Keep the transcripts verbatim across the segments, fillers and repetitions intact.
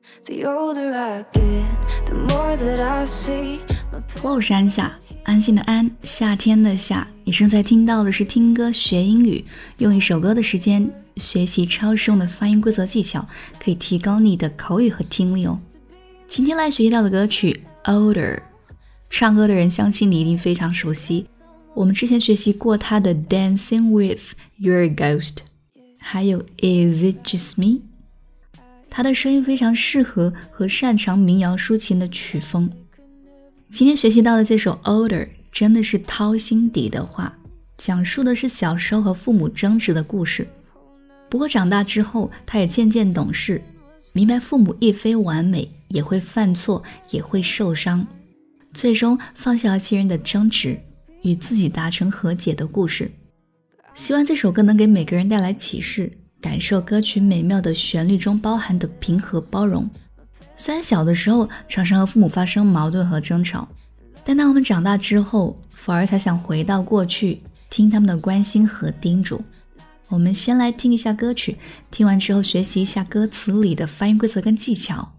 The older I get, the more that I see. Flow 是安夏，安心的安，夏天的夏。你正在听到的是听歌学英语，用一首歌的时间学习超实用的发音规则技巧，可以提高你的口语和听力哦。今天来学习到的歌曲 Older， 唱歌的人相信你一定非常熟悉，我们之前学习过他的 Dancing with Your Ghost， 还有 Is It Just Me。他的声音非常适合和擅长民谣抒情的曲风。今天学习到的这首 Older 真的是掏心底的话，讲述的是小时候和父母争执的故事。不过长大之后，他也渐渐懂事，明白父母亦非完美，也会犯错，也会受伤，最终放下了亲人的争执，与自己达成和解的故事。希望这首歌能给每个人带来启示，感受歌曲美妙的旋律中包含的平和包容。虽然小的时候常常和父母发生矛盾和争吵，但当我们长大之后，反而才想回到过去，听他们的关心和叮嘱。我们先来听一下歌曲，听完之后学习一下歌词里的发音规则跟技巧。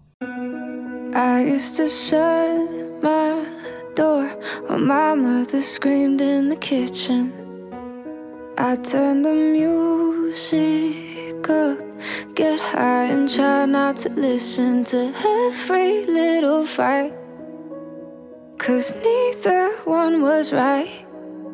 I used to shut my door when my mother screamed in the kitchen. I turned the music up, get high and try not to listen to every little fight, 'cause neither one was right.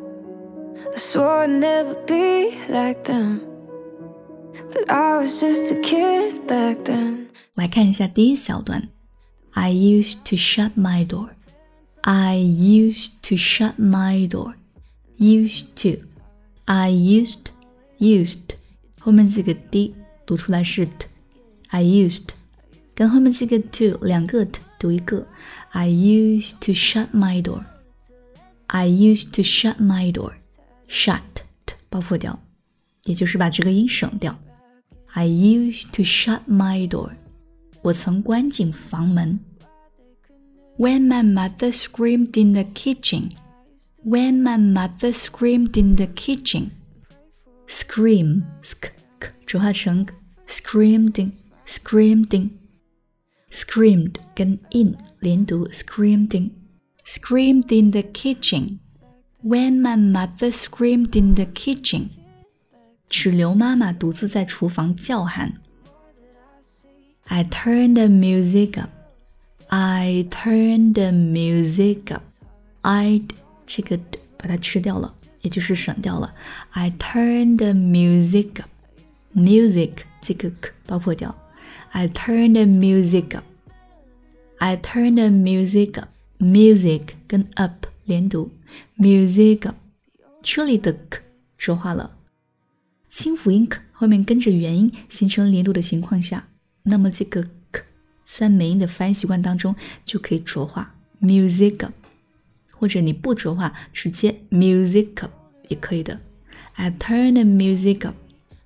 I swore I'd never be like them, but I was just a kid back then. 来看一下第一小段。 I used to shut my door. I used to shut my door. Used to. I used, used 后面这个 d 读出来是 t。 I used 跟后面这个 to 两个 t 读一个。 I used to shut my door. I used to shut my door. Shut t 爆破掉，也就是把这个音省掉。 I used to shut my door. 我曾关紧房门。 When my mother screamed in the kitchen. When my mother screamed in the kitchen. Scream, sk, k 浊化成 screamed in, screamed in. Screamed 跟 in 连读 screamed in. Screamed in the kitchen. When my mother screamed in the kitchen. 只留妈妈独自在厨房叫喊。 I turned the music up. I turned the music up. I 这个把它吃掉了，也就是省掉了。 I turned the music up. Music 这个 k 爆破掉。 I turned the music up. I turned the music up. Music 跟 up 连读 Music up. 这里的 k 浊化了，清辅音 k 后面跟着元音形成连读的情况下，那么这个 k 在美音的发音习惯当中就可以浊化 Music up，或者你不浊化直接 music up 也可以的。 I turn the music up.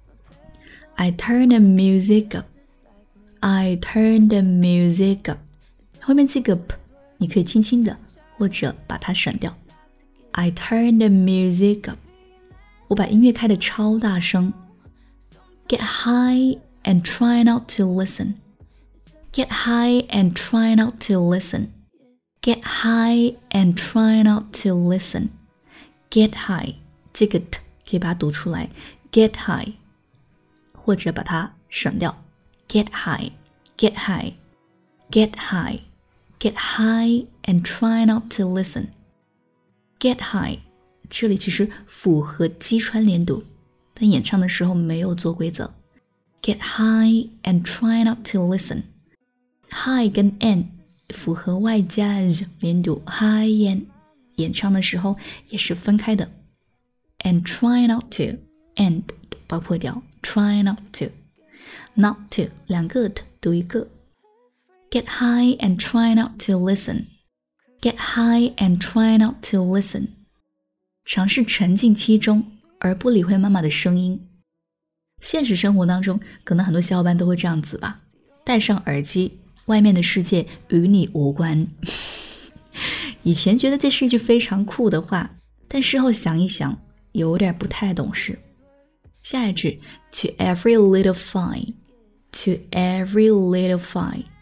I turn the music up. I turn the music up. 后面这个 p 你可以轻轻的或者把它省掉。 I turn the music up. 我把音乐开得超大声。 Get high and try not to listen. Get high and try not to listen.Get high and try not to listen. Get high 这个 t 可以把它读出来 Get high 或者把它省掉 Get high, get high, get high, get high and try not to listen. Get high 这里其实辅和击穿连读，但演唱的时候没有做规则。 Get high and try not to listen. High 跟 n辅和外加 z 连读 high and 演唱的时候也是分开的。 And try not to and 爆破掉 try not to not to 两个 t 读一个。 Get high and try not to listen. Get high and try not to listen. 尝试沉浸其中而不理会妈妈的声音。现实生活当中可能很多小伙伴都会这样子吧，戴上耳机，外面的世界与你无关。以前觉得这是一句非常酷的话，但事后想一想有点不太懂事。下一句 To every little fine. To every little fine.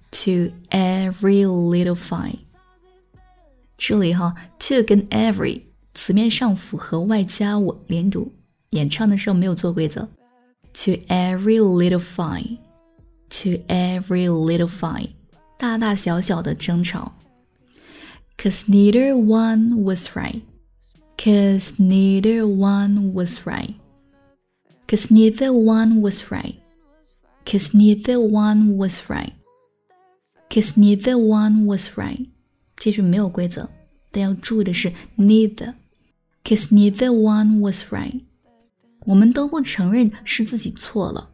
to every little fight。 这里哈 to 跟 every 词面上符合外加我连读，演唱的时候没有做规则。 To every little fight To every little fight 大大小小的争吵。 Cause neither one was right Cause neither one was right Cause neither one was right Cause neither one was right Cause neither one was right 记住没有规则，但要注意的是 neither Cause neither one was right 我们都不承认是自己错了。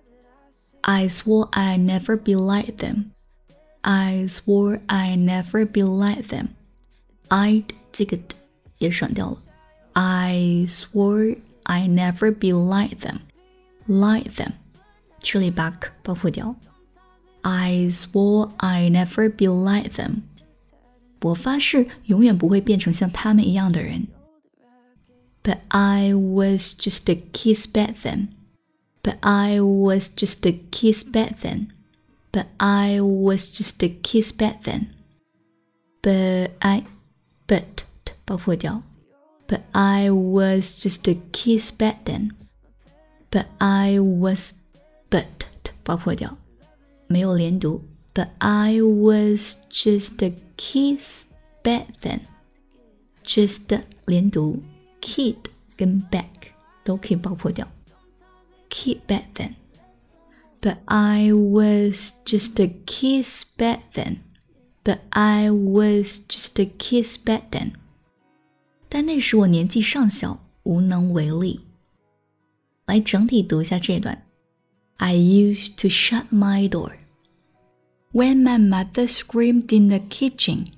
I swore I'd never be like them I swore I'd never be like them I'd 这个也省掉了。 I swore I'd never be like them Like them 这里把 k 爆破掉。 I swore I'd never be like them 我发誓永远不会变成像他们一样的人。 But I was just a kiss back then But I was just a kiss back then But I was just a kiss back then But I But 爆破掉。 But I was just a kiss back then But I was But 爆破掉，没有连读。 But I was just a kiss back then Just 连读， kid 跟 back 都可以爆破掉。 Kid back then But I was just a kiss back then But I was just a kiss back then 但那时我年纪尚小，无能为力。来整体读一下这段。 I used to shut my door When my mother screamed in the kitchen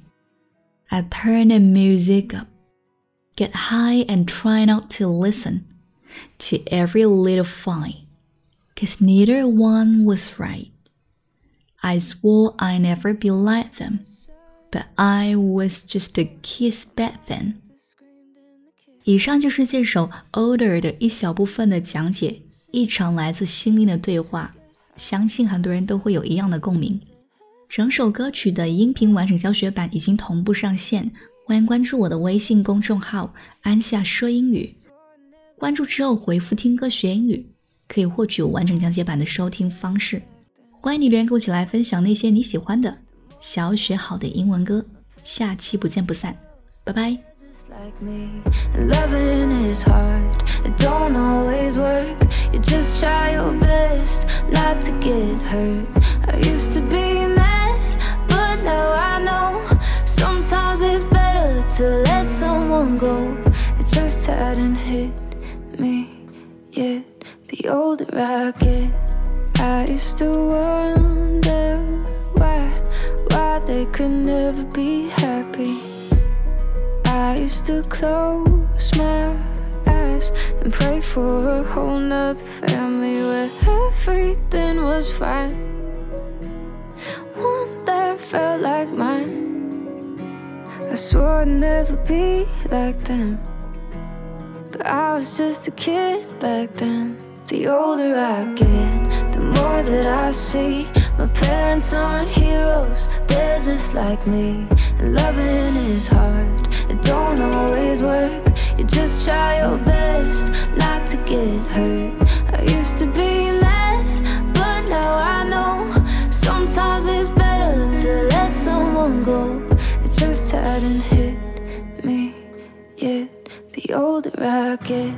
I turned the music up Get high and try not to listen To every little fight Cause neither one was right I swore I'd never be like them But I was just a kiss back then 以上就是这首 Older 的一小部分的讲解，一场来自心灵的对话，相信很多人都会有一样的共鸣。整首歌曲的音频完整教学版已经同步上线，欢迎关注我的微信公众号安夏说英语，关注之后回复听歌学英语，可以获取完整讲解版的收听方式。欢迎你留言跟我一起来分享那些你喜欢的想要学好的英文歌，下期不见不散，拜拜。 Like me, and loving is hard. It don't always work. You just try your best not to get hurt. I used to be mad, but now I know sometimes it's better to let someone go. It just hadn't hit me yet. The older I get, I used to wonder why, why they could never be happy. I used to close my eyes and pray for a whole nother family where everything was fine. One that felt like mine. I swore I'd never be like them, but I was just a kid back then. The older I get, the more that I see my parents aren't heroes, they're just like me. And loving is hard, it don't always work. You just try your best not to get hurt. I used to be mad, but now I know sometimes it's better to let someone go. It just hadn't hit me yet. The older I get,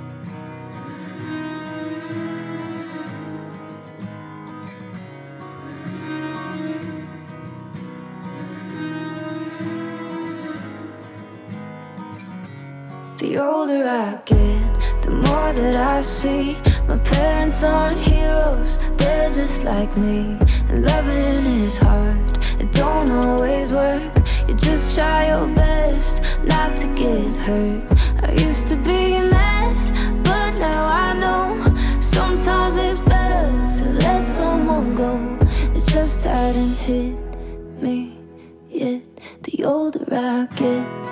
the older I get, the more that I see my parents aren't heroes, they're just like me. And loving is hard, it don't always work. You just try your best not to get hurt. I used to be mad, but now I know sometimes it's better to let someone go. It just hadn't hit me yet. The older I get,